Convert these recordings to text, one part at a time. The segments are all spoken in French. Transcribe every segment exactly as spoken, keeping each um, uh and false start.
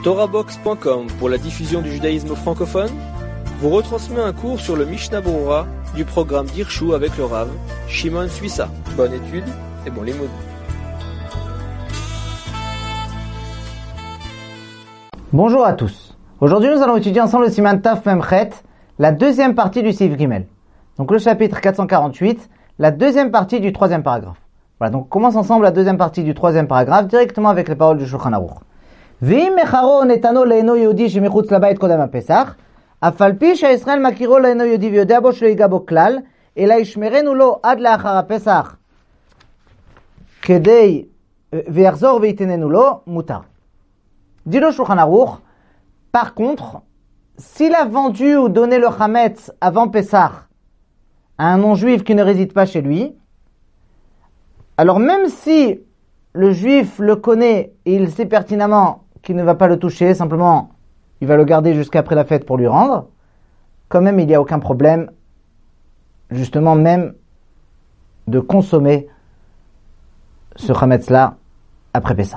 Torahbox point com pour la diffusion du judaïsme francophone vous retransmet un cours sur le Mishnah Berurah du programme d'Irshu avec le Rav Shimon Suissa. Bonne étude et bon limoud. Bonjour à tous. Aujourd'hui, nous allons étudier ensemble le Siman Taf Memchet, la deuxième partie du Seif Gimel. Donc le chapitre quatre cent quarante-huit, la deuxième partie du troisième paragraphe. Voilà, donc on commence ensemble la deuxième partie du troisième paragraphe directement avec les paroles du Shulchan Aruch. Ve'im mecharo netano le'eno yehudi shemichutz labayit kodem ha'pesach, אף על פי שהישראל מכירו לאינו יהודי ויודע בו שלא ייגע בו כלל, אלא ישמרנו לו עד לאחר הפסח, כדי, ויחזור ויתננו לו, מותר. Dit le Shulchan Aruch, par contre, s'il a vendu ou donné le chametz avant Pessah à un non-juif qui ne réside pas chez lui, alors même si le juif le connaît et il sait pertinemment qu'il ne va pas le toucher, simplement il va le garder jusqu'après la fête pour lui rendre, quand même il n'y a aucun problème, justement même, de consommer ce chametz-là après Pessah.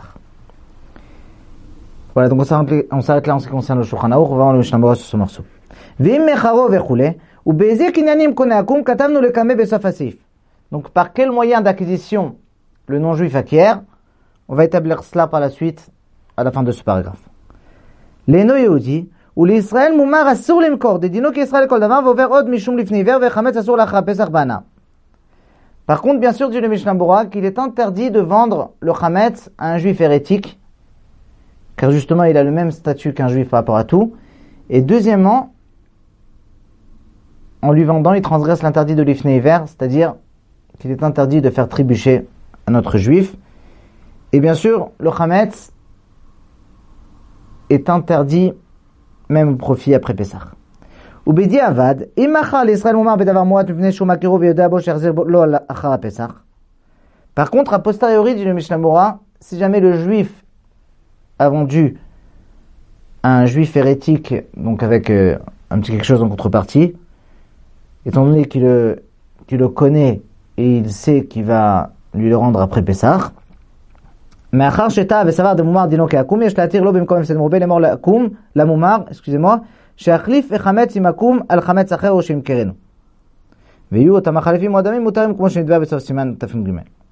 Voilà, donc on s'arrête, on s'arrête là en ce qui concerne le Shulchan Aruch, on va voir le Mishnah Berurah sur ce morceau. V'im mecharo vechule, ou be'ezeh kinyanim koneakum katamnu lekame besof hasif. Donc par quel moyen d'acquisition le non-juif acquiert? On va établir cela par la suite, à la fin de ce paragraphe. L'eno yehudi, ou l'Israël mumar asur limkor, de dino qu'Israël kol davar vover od mishum lifnei ver vechametz asur lachar pesach bana. Par contre, bien sûr, dit le Mishnah Berurah qu'il est interdit de vendre le chametz à un juif hérétique, car justement il a le même statut qu'un juif par rapport à tout. Et deuxièmement, en lui vendant, il transgresse l'interdit de l'ifnei ver, c'est-à-dire qu'il est interdit de faire trébucher un autre juif. Et bien sûr, le chametz est interdit même au profit après Pessah. Ubedi avad, imacha l'Israël mumar bedavar moat mipnei shu makiro veyodea bo she'yachzir lo achar Pessah. Par contre, a posteriori, dit le Mishnah Berurah, si jamais le juif a vendu à un juif hérétique, donc avec euh, un petit quelque chose en contrepartie, étant donné qu'il le, qu'il le connaît et il sait qu'il va lui le rendre après Pessah, מאחר שטעה וסבר דמומר דינו כעקום, יש להתיר לו במקום הפסד מרובה לאמור לעקום, למומר, excusez-moi, שיחליף החמץ עם עקום על חמץ אחר או שימכרנו. ויהיו אותם החליפים או הדמים מותרים כמו שנדבר בסוף סימן תפ"ג.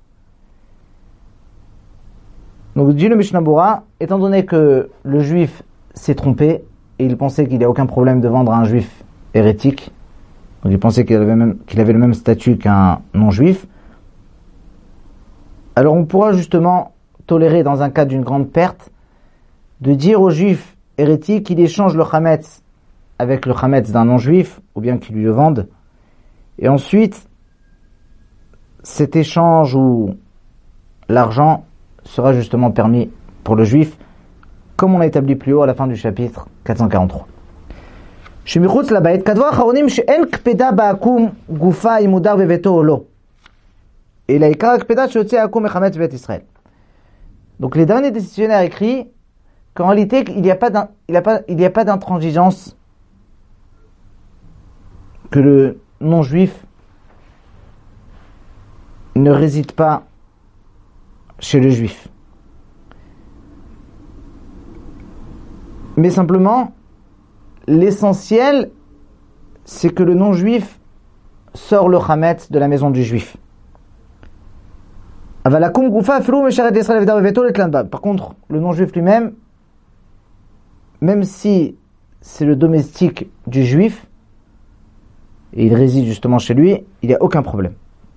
Donc dit le Mishnah Berurah, étant donné que le juif s'est trompé et il pensait qu'il n'y a aucun problème de vendre à un juif hérétique, donc il pensait qu'il avait, même, qu'il avait le même statut qu'un non-juif, alors on pourra justement tolérer dans un cas d'une grande perte de dire au juif hérétique qu'il échange le chametz avec le chametz d'un non-juif ou bien qu'il lui le vende, et ensuite cet échange ou l'argent sera justement permis pour le juif, comme on l'a établi plus haut à la fin du chapitre quatre cent quarante-trois. Shemichutz labayit kadvar acharonim she'en kpeda ba'akum gufa imudar beveto o lo, et la ikar kpeda she'yotze akum mechametz bet Israël. Donc les derniers décisionnaires écrits qu'en réalité il n'y a pas d'un, il y a pas, il y a pas d'intransigeance, que le non-juif ne réside pas chez le juif, mais simplement l'essentiel c'est que le non-juif sort le chametz de la maison du juif. Par contre, le non-juif lui-même, même si c'est le domestique du juif, et il réside justement chez lui, il n'y a aucun problème.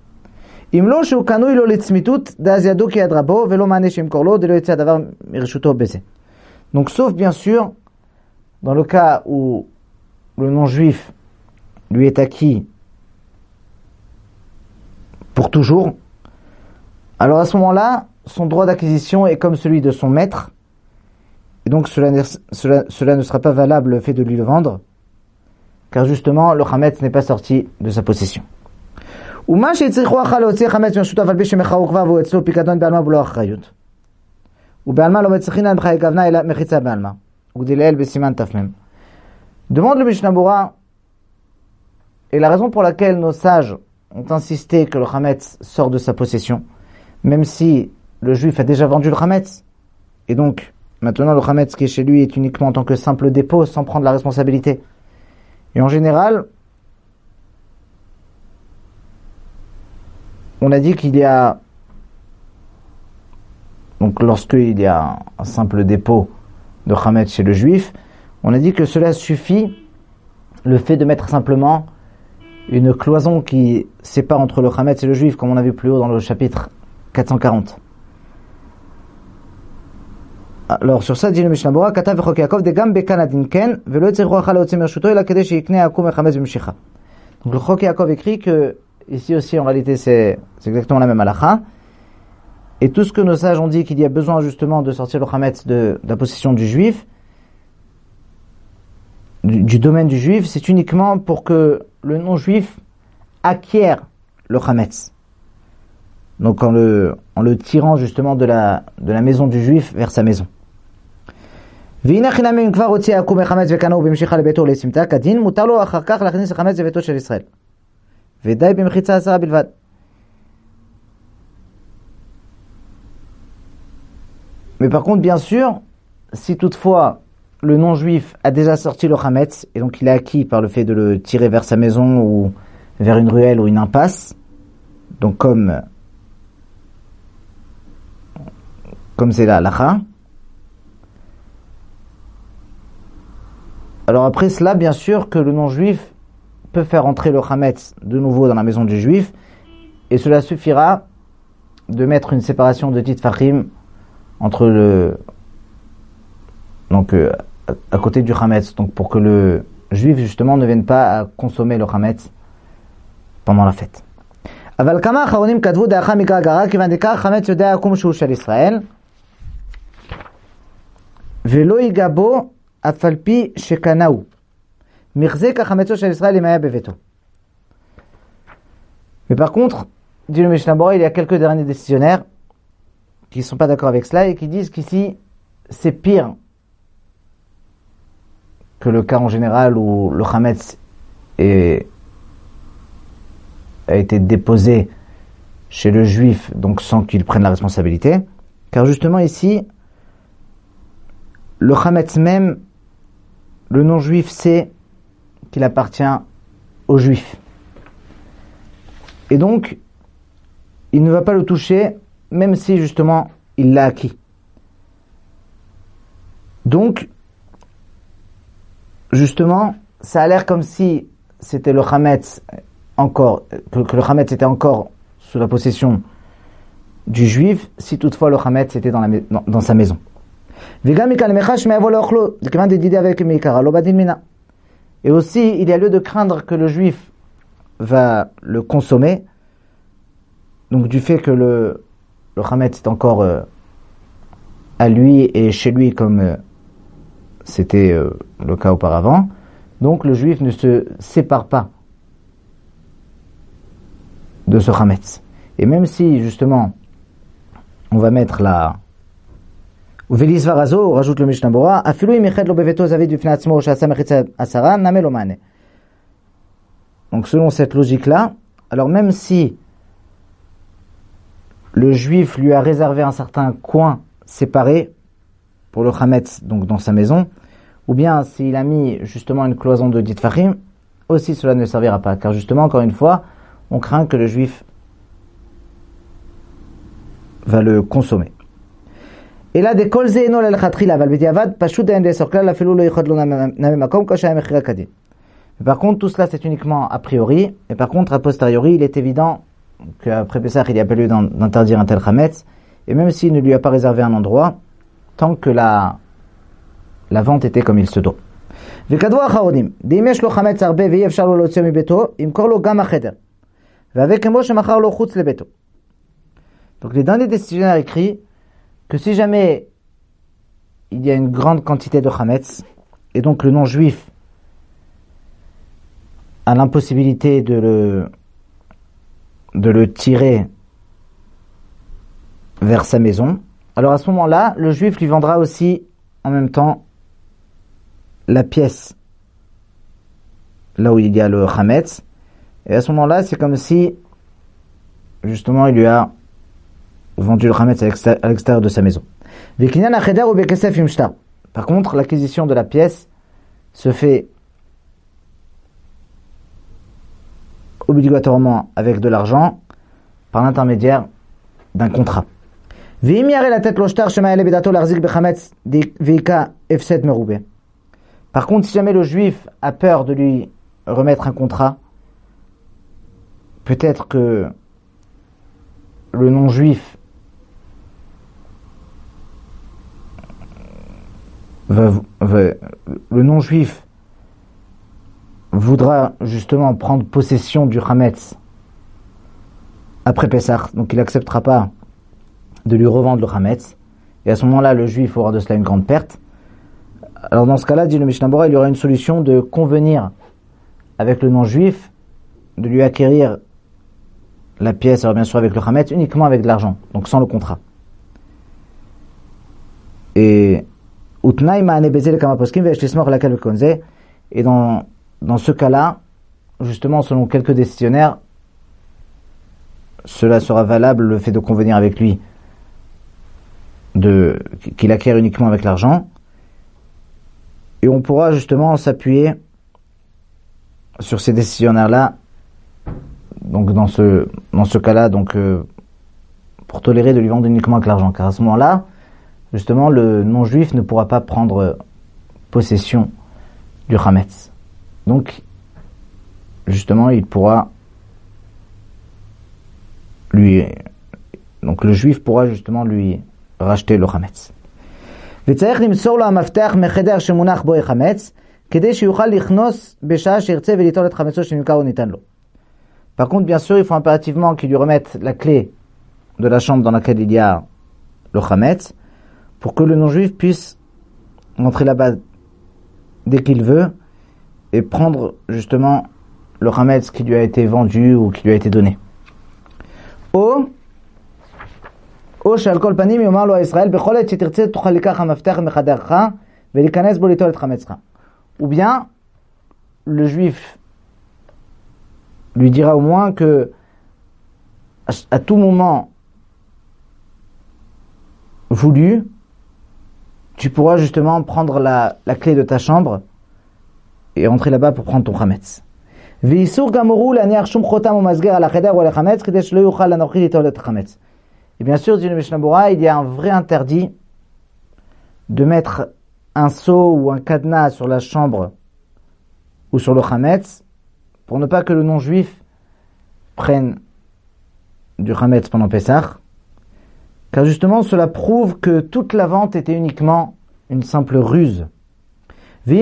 Donc, sauf bien sûr, dans le cas où le non-juif lui est acquis pour toujours, alors à ce moment-là, son droit d'acquisition est comme celui de son maître, et donc cela ne, cela, cela ne sera pas valable le fait de lui le vendre, car justement le chametz n'est pas sorti de sa possession. Donc demande le Mishnah Berurah, et la raison pour laquelle nos sages ont insisté que le chametz sort de sa possession, même si le juif a déjà vendu le chametz, et donc Maintenant, le Khametz qui est chez lui est uniquement en tant que simple dépôt, sans prendre la responsabilité. Et en général, on a dit qu'il y a, donc lorsqu'il y a un simple dépôt de Khametz chez le juif, on a dit que cela suffit, le fait de mettre simplement une cloison qui sépare entre le Khametz et le juif, comme on a vu plus haut dans le chapitre quatre cent quarante. Alors sur ça dit le Mishnah Bora, Katav v'chok Yaakov degam bekanadin ken velo yitzrichu achal laotzi mershuto ela kedei sheyiknei akum echamez b'mshicha. Donc le Chok Yaakov écrit que ici aussi en réalité c'est, c'est exactement la même halakha. Et tout ce que nos sages ont dit qu'il y a besoin justement de sortir le Khametz de, de la possession du juif, du, du domaine du juif, c'est uniquement pour que le non-juif acquiert le Khametz. Donc en le, en le tirant justement de la, de la maison du juif vers sa maison. והנה חינם אם כבר הוציא העקום מחמץ וקנאו במשיכה לביתו לסמטה כדין, מותר לו אחר כך להכניס החמץ לביתו של ישראל. ודי במחיצה עשרה בלבד. Mais par contre, bien sûr, si toutefois le non-juif a déjà sorti le Khametz, et donc il est acquis par le fait de le tirer vers sa maison ou vers une ruelle ou une impasse, donc comme comme c'est la halakha. Alors après cela, bien sûr que le non-juif peut faire entrer le Khametz de nouveau dans la maison du juif, et cela suffira de mettre une séparation de Titfachim entre le donc euh, à côté du Khametz, donc pour que le juif justement ne vienne pas à consommer le Khametz pendant la fête. אבל כמה אחרונים כתבו דעכה מגרגרה כיוון דקר חמץ יודע יקום שהוא של ישראל ולא ייגע בו אף על פי שקנאו מחזיק החמצו של ישראל אם היה בביתו. Mais par contre, dit le Mishnah Bora, il y a quelques derniers décisionnaires qui ne sont pas d'accord avec cela et qui disent qu'ici c'est pire que le cas en général où le Khametz est, a été déposé chez le juif, donc sans qu'il prenne la responsabilité, car justement ici le Khametz même, le non-juif sait qu'il appartient au juif, et donc il ne va pas le toucher même si justement il l'a acquis. Donc justement ça a l'air comme si c'était le Khametz encore, que, que le Khametz était encore sous la possession du juif, si toutefois le Khametz était dans, la, dans, dans sa maison. Et aussi il y a lieu de craindre que le juif va le consommer, donc du fait que le, le Khametz est encore euh, à lui et chez lui comme euh, c'était euh, le cas auparavant, donc le juif ne se sépare pas de ce Khametz. Et même si justement on va mettre la Uvelis varazo, rajoute le Mishnah Bora, afilu imiched lo beveto zavid bifnei atzmo she'asa mechitza asara name lo mane. Donc selon cette logique-là, alors même si le juif lui a réservé un certain coin séparé pour le Khametz, donc dans sa maison, ou bien s'il a mis justement une cloison de Titfachim, aussi cela ne servira pas, car justement, encore une fois, on craint que le juif va le consommer. Et là, des kol ze'eno lel chatrila val b'diavad pashut de'en le'esor klal afilu lo yichad lo name makom kashaya mechira kadin. Par contre, tout cela c'est uniquement a priori, et par contre a posteriori, il est évident qu'après Pessah il y a pas lieu d'interdire un tel Khametz, et même s'il ne lui a pas réservé un endroit, tant que la la vente était comme il se doit. וכתבו האחרונים, דאם יש לו חמץ הרבה ואי אפשר לו להוציא מביתו, ימכור לו גם החדר. והווה כמו שמכר לו חוץ לביתו. Donc les derniers décisionnaires écrits que si jamais il y a une grande quantité de Khametz, et donc le non-juif a l'impossibilité de le de le tirer vers sa maison, alors à ce moment-là, le juif lui vendra aussi en même temps la pièce là où il y a le Khametz, et à ce moment-là, c'est comme si justement il lui a vendu le Khametz à l'extérieur de sa maison. Par contre, l'acquisition de la pièce se fait obligatoirement avec de l'argent par l'intermédiaire d'un contrat. Par contre, si jamais le juif a peur de lui remettre un contrat, peut-être que le non-juif va, va, le non-juif voudra justement prendre possession du Hametz après Pessah, donc il n'acceptera pas de lui revendre le Hametz, et à ce moment-là, le juif aura de cela une grande perte. Alors dans ce cas-là, dit le Mishnah Bora, il y aura une solution de convenir avec le non-juif, de lui acquérir la pièce, alors bien sûr avec le Hametz, uniquement avec de l'argent, donc sans le contrat. Et et dans, dans ce cas-là, justement selon quelques décisionnaires, cela sera valable le fait de convenir avec lui, de, qu'il acquiert uniquement avec l'argent, et on pourra justement s'appuyer sur ces décisionnaires-là, donc dans ce, dans ce cas-là, donc euh, pour tolérer de lui vendre uniquement avec l'argent, car à ce moment-là, justement, le non-juif ne pourra pas prendre possession du Hametz. Donc, justement, il pourra lui, donc le juif pourra justement lui racheter le Hametz. וצריך למסור לו המפתח מחדר שמונח בו החמץ, כדי שיוכל לכנוס בשעה שירצה וליטול את חמצו שנמכר או ניתן לו. Par contre, bien sûr, il faut impérativement qu'il lui remette la clé de la chambre dans laquelle il y a le Hametz, pour que le non-juif puisse rentrer là-bas dès qu'il veut et prendre justement le Hametz qui lui a été vendu ou qui lui a été donné. Ou או שעל כל פנים יאמר לו ישראל בכל עת שתרצה תוכל לקח המפתח מחדרך ולהיכנס בו ליטול את חמצך. Ou bien le juif lui dira au moins que à tout moment voulu, tu pourras justement prendre la, la clé de ta chambre et rentrer là-bas pour prendre ton Hametz. ואיסור גמור להניח שום חותם או מסגר על החדר או על החמץ כדי שלא יוכל אנוכי ליטול את החמץ. Et bien sûr, dit le Mishnah Bora, il y a un vrai interdit de mettre un sceau ou un cadenas sur la chambre ou sur le Hametz pour ne pas que le non-juif prenne du Hametz pendant Pessah, car justement cela prouve que toute la vente était uniquement une simple ruse. Et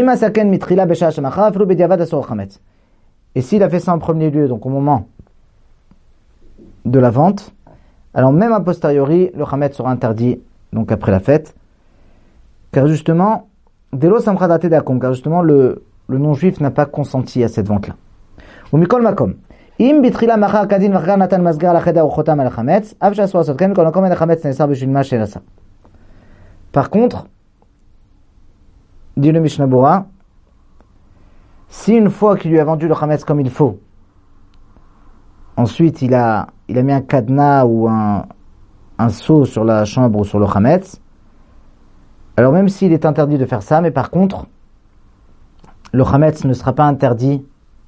s'il a fait ça en premier lieu, donc au moment de la vente, alors même a posteriori, le Hametz sera interdit, donc après la fête, car justement, Delo Samchadate Dakom, car justement le, le non-juif n'a pas consenti à cette vente-là. Ou Mikol Makom, Im bitrila machar kadin vachgar natan masgar la cheder ou chotam al Hametz, av shaswa asot ken, mikol makom en Hametz nesar b'shvil ma shenasa. Par contre, dit le Mishnah Bora, si une fois qu'il lui a vendu le Hametz comme il faut, ensuite il a il a mis un cadenas ou un, un sceau sur la chambre ou sur le Hametz, alors même s'il est interdit de faire ça, mais par contre, le Hametz ne sera pas interdit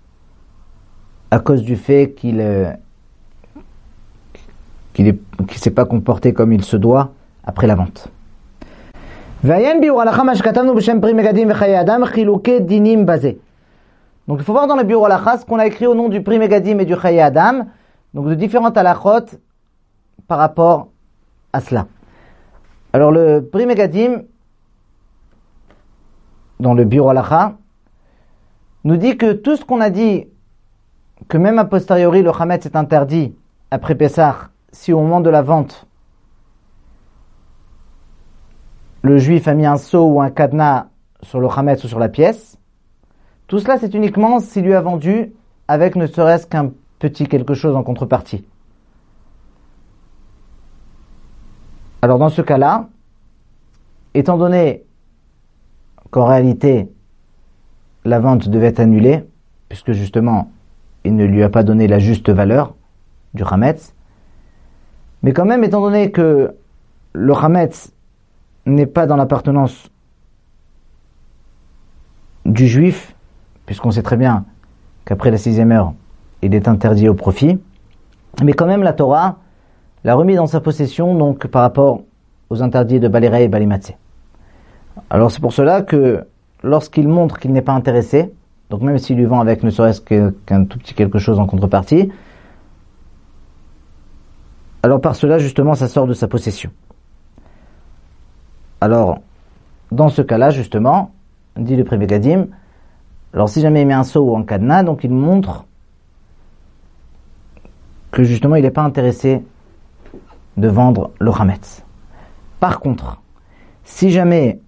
à cause du fait qu'il euh, qu'il est, qu'il s'est pas comporté comme il se doit après la vente. Donc il faut voir dans le Biur Halacha ce qu'on a écrit au nom du Pri Megadim et du Chaye Adam, donc de différentes halachot par rapport à cela. Alors le Pri Megadim, dans le Biur Halacha, nous dit que tout ce qu'on a dit, que même a posteriori le Hametz est interdit après Pessah, si au moment de la vente, le juif a mis un sceau ou un cadenas sur le Hametz ou sur la pièce, tout cela c'est uniquement s'il lui a vendu avec ne serait-ce qu'un petit quelque chose en contrepartie. Alors dans ce cas-là, étant donné qu'en réalité la vente devait être annulée, puisque justement il ne lui a pas donné la juste valeur du Hametz, mais quand même étant donné que le Hametz n'est pas dans l'appartenance du juif, puisqu'on sait très bien qu'après la sixième heure, il est interdit au profit, mais quand même la Torah l'a remis dans sa possession, donc par rapport aux interdits de Baléré et Balimatsé. Alors c'est pour cela que lorsqu'il montre qu'il n'est pas intéressé, donc même s'il lui vend avec ne serait-ce qu'un tout petit quelque chose en contrepartie, alors par cela justement ça sort de sa possession. Alors dans ce cas-là justement, dit le Pri Megadim, alors si jamais il met un seau ou un cadenas, donc il montre que justement il n'est pas intéressé de vendre le Hametz. Par contre, si jamais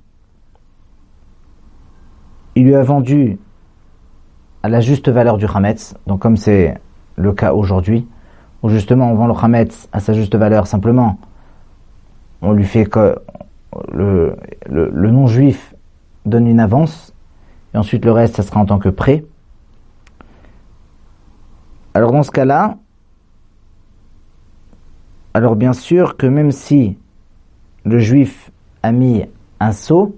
il lui a vendu à la juste valeur du Hametz, donc comme c'est le cas aujourd'hui, où justement on vend le Hametz à sa juste valeur, simplement on lui fait que le, le, le non-juif donne une avance, et ensuite le reste ça sera en tant que prêt. Alors dans ce cas-là, alors bien sûr que même si le juif a mis un seau,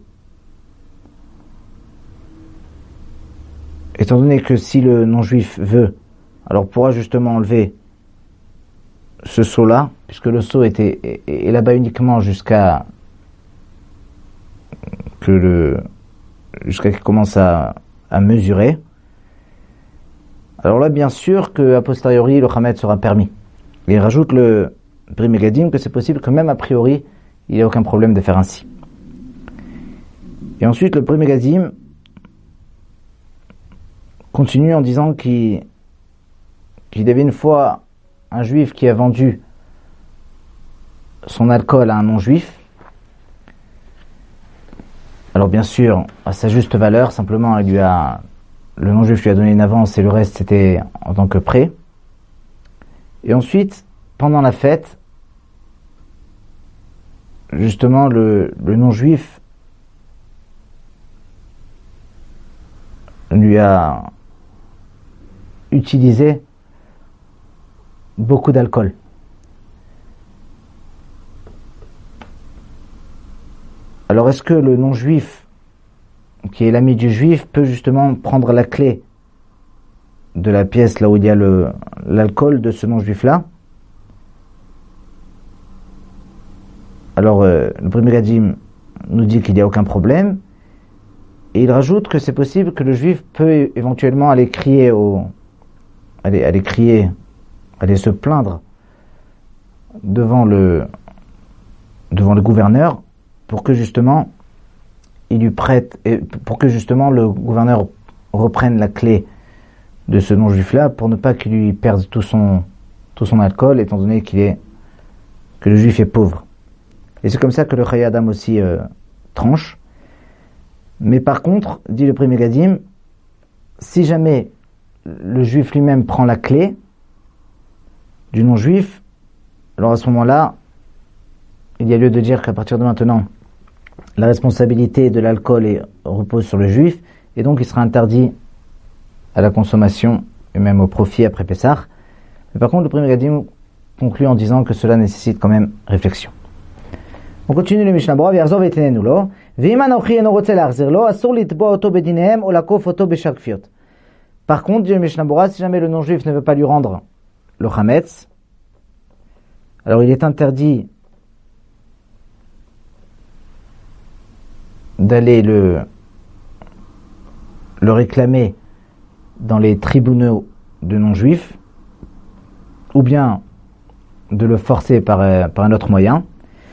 étant donné que si le non-juif veut, alors pourra justement enlever ce seau-là, puisque le seau était est, est là-bas uniquement jusqu'à que le jusqu'à qu'il commence à, à mesurer. Alors là, bien sûr que a posteriori le Hametz sera permis. Et il rajoute le Pri Megadim que c'est possible que même a priori il n'y a aucun problème de faire ainsi. Et ensuite le Pri Megadim continue en disant qu'il, qu'il y avait une fois un juif qui a vendu son alcool à un non-juif. Alors bien sûr, à sa juste valeur, simplement il lui a, le non-juif lui a donné une avance et le reste c'était en tant que prêt. Et ensuite, pendant la fête, justement le, le non-juif lui a utilisé beaucoup d'alcool. Alors est-ce que le non-juif, qui est l'ami du juif, peut justement prendre la clé de la pièce là où il y a le, l'alcool de ce non-juif-là? Alors euh, le Pri Megadim nous dit qu'il n'y a aucun problème, et il rajoute que c'est possible que le juif peut éventuellement aller crier au, aller, aller crier, aller se plaindre devant le, devant le gouverneur, pour que justement il lui prête, et pour que justement le gouverneur reprenne la clé de ce non-juif-là, pour ne pas qu'il lui perde tout son, tout son alcool, étant donné qu'il est, que le juif est pauvre. Et c'est comme ça que le Chayei Adam aussi euh, tranche. Mais par contre, dit le Pri Megadim, si jamais le juif lui-même prend la clé du non-juif, alors à ce moment-là, il y a lieu de dire qu'à partir de maintenant, la responsabilité de l'alcool est, repose sur le juif, et donc il sera interdit à la consommation et même au profit après Pessah. Mais par contre, le Pri Megadim conclut en disant que cela nécessite quand même réflexion. On continue le Mishnah Berurah, V'yarzor v'yetenenu lo, v'im anochi eno rotze lachzir lo, asur litboa oto bedinehem, o lakof oto b'shakfiot. Par contre, dit le Mishnah Berurah, si jamais le non-juif ne veut pas lui rendre le Hametz, alors il est interdit d'aller le, le réclamer dans les tribunaux de non-juifs, ou bien de le forcer par, euh, par un autre moyen.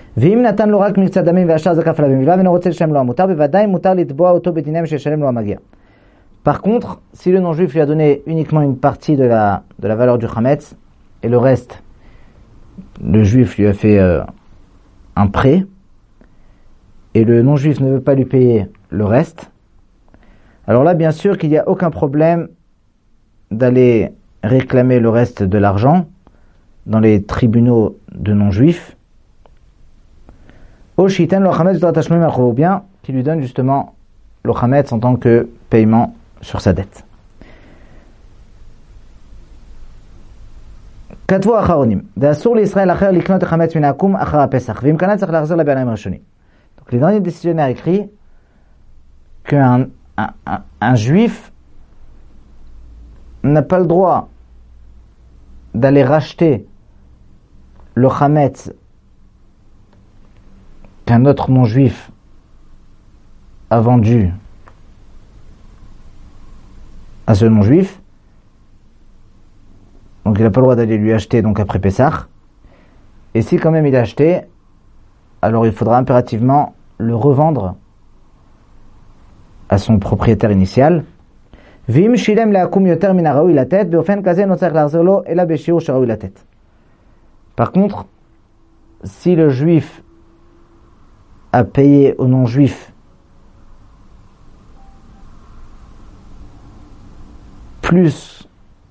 Par contre, si le non-juif lui a donné uniquement une partie de la, de la valeur du Hametz, et le reste, le juif lui a fait euh, un prêt, et le non-juif ne veut pas lui payer le reste, alors là, bien sûr qu'il n'y a aucun problème d'aller réclamer le reste de l'argent dans les tribunaux de non-juifs, ou bien qui lui donne justement le Hametz en tant que paiement sur sa dette. Donc Les derniers décisionnaires écrit qu'un un, un, un juif n'a pas le droit d'aller racheter le chametz qu'un autre non-juif a vendu à ce non-juif. Donc il n'a pas le droit d'aller lui acheter donc après Pessah. Et si quand même il a acheté, alors il faudra impérativement le revendre à son propriétaire initial. Vim shilem le'akum yoter min haraoui latet beofen kaze no tzarich lahazir lo ela beshiur sheraoui latet. Par contre, si le juif a payé au non-juif plus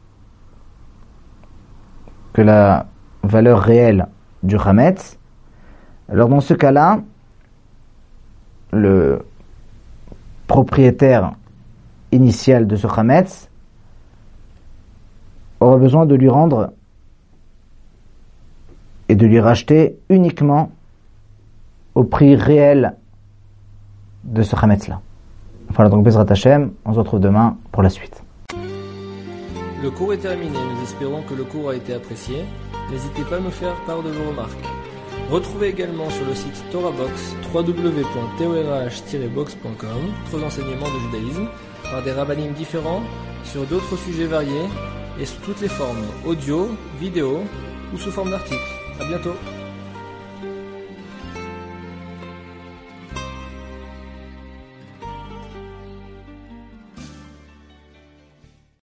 que la valeur réelle du chametz, alors dans ce cas-là, le propriétaire initial de ce chametz aura besoin de lui rendre et de lui racheter uniquement au prix réel de ce chametz-là. Voilà, donc Bezrat Hashem, on se retrouve demain pour la suite. Le cours est terminé, nous espérons que le cours a été apprécié. N'hésitez pas à nous faire part de vos remarques. Retrouvez également sur le site TorahBox w w w point torah tiret box point com d'autres enseignements de judaïsme par des rabbinim différents sur d'autres sujets variés et sous toutes les formes, audio, vidéo ou sous forme d'articles. À bientôt.